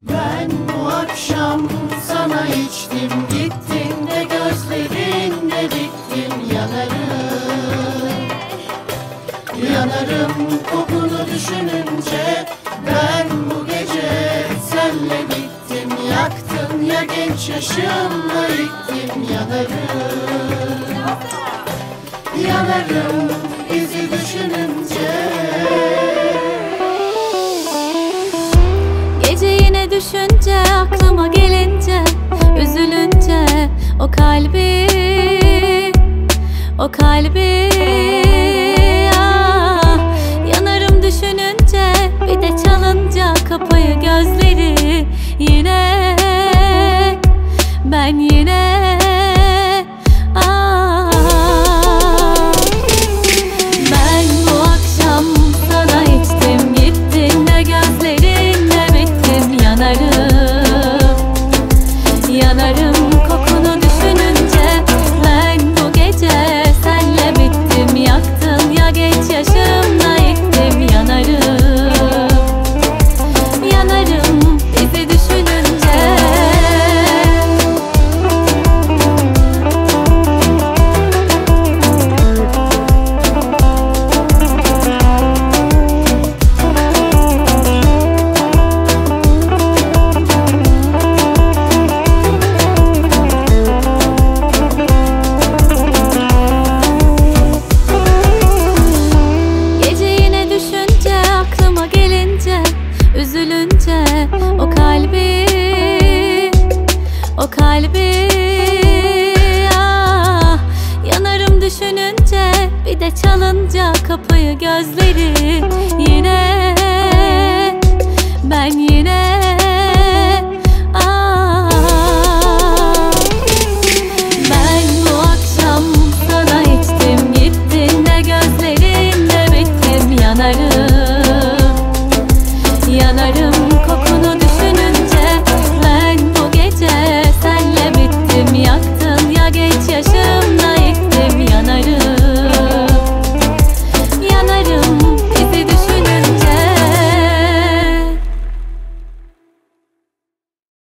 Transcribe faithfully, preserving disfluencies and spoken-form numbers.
Ben bu akşam sana içtim, gittin de gözlerinde bittim. Yanarım, yanarım kokunu düşününce. Ben bu gece senle bittim, yaktın ya genç yaşımla yıktım. Yanarım, yanarım bizi düşününce. Gece yine düşünce, aklıma gelince, üzülünce o kalbi, o kalbi ah, yanarım düşününce, bir de çalınca kapıyı gözleri. Yine ben yine ah, ben bu akşam sana içtim, gittin de gözlerinle bittim. Yanarım, yanarım kokunu düşününce. Ben bu gece senle bittim, yaktın ya genç yaşımla yıktım. Yanarım, yanarım bizi düşününce. Üzülünce o kalbi, o kalbi ah, yanarım düşününce, bir de çalınca kapıyı gözleri. Yine ben yine